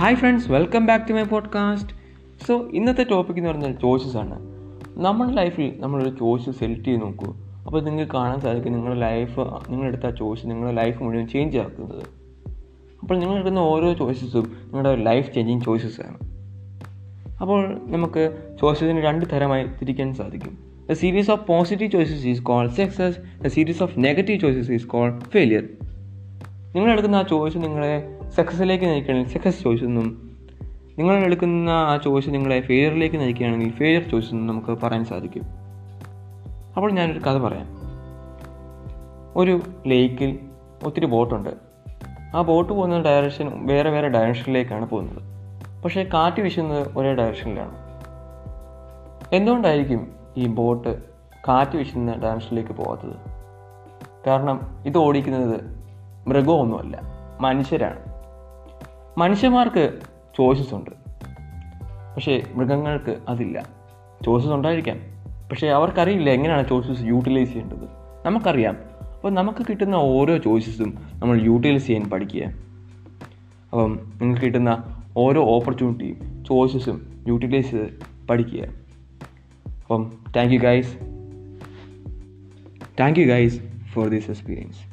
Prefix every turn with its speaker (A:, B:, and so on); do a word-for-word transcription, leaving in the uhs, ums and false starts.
A: Hi friends, welcome back to my podcast. So ഇന്നത്തെ topic എന്ന് പറഞ്ഞാൽ ചോയ്സസ് ആണ്. നമ്മുടെ ലൈഫിൽ നമ്മളൊരു ചോയ്സ് സെലക്ട് ചെയ്ത് നോക്കൂ. അപ്പോൾ നിങ്ങൾക്ക് കാണാൻ സാധിക്കും നിങ്ങളുടെ ലൈഫ്, നിങ്ങളെടുത്ത ചോയ്സ് നിങ്ങളുടെ ലൈഫ് മുഴുവൻ ചേഞ്ച് ആക്കുന്നത്. അപ്പോൾ നിങ്ങളെടുക്കുന്ന ഓരോ ചോയ്സസും നിങ്ങളുടെ ലൈഫ് ചേഞ്ചിങ് ചോയ്സസ് ആണ്. അപ്പോൾ നമുക്ക് ചോയ്സസിന് രണ്ട് തരമായി തിരിക്കാൻ സാധിക്കും. The series of positive choices is called success. The series of negative choices is called failure. നിങ്ങളെടുക്കുന്ന ആ ചോയ്സ് നിങ്ങളെ സക്സസ്സിലേക്ക് നയിക്കുകയാണെങ്കിൽ സക്സസ് ചോയ്സ് എന്നും, നിങ്ങളെടുക്കുന്ന ആ ചോയ്സ് നിങ്ങളെ ഫെയിലിയറിലേക്ക് നയിക്കുകയാണെങ്കിൽ ഫെയിലിയർ ചോയ്സ് എന്നും നമുക്ക് പറയാൻ സാധിക്കും. അപ്പോൾ ഞാനൊരു കഥ പറയാം. ഒരു ലേക്കിൽ ഒത്തിരി ബോട്ടുണ്ട്. ആ ബോട്ട് പോകുന്ന ഡയറക്ഷൻ വേറെ വേറെ ഡയറക്ഷനിലേക്കാണ് പോകുന്നത്. പക്ഷേ കാറ്റ് വീശുന്നത് ഒരേ ഡയറക്ഷനിലാണ്. എന്തുകൊണ്ടായിരിക്കും ഈ ബോട്ട് കാറ്റ് വീശുന്ന ഡയറക്ഷനിലേക്ക് പോകാത്തത്? കാരണം ഇത് ഓടിക്കുന്നത് മൃഗമൊന്നുമല്ല, മനുഷ്യരാണ്. മനുഷ്യന്മാർക്ക് ചോയ്സസ് ഉണ്ട്, പക്ഷേ മൃഗങ്ങൾക്ക് അതില്ല. ചോയ്സസ് ഉണ്ടായിരിക്കാം, പക്ഷേ അവർക്കറിയില്ല എങ്ങനെയാണ് ചോയ്സസ് യൂട്ടിലൈസ് ചെയ്യേണ്ടത്. നമുക്കറിയാം. അപ്പോൾ നമുക്ക് കിട്ടുന്ന ഓരോ ചോയ്സസും നമ്മൾ യൂട്ടിലൈസ് ചെയ്യാൻ പഠിക്കുക. അപ്പം നിങ്ങൾക്ക് കിട്ടുന്ന ഓരോ ഓപ്പർച്യൂണിറ്റിയും ചോയ്സസും യൂട്ടിലൈസ് ചെയ്ത് പഠിക്കുക. അപ്പം thank you guys thank you guys for this experience.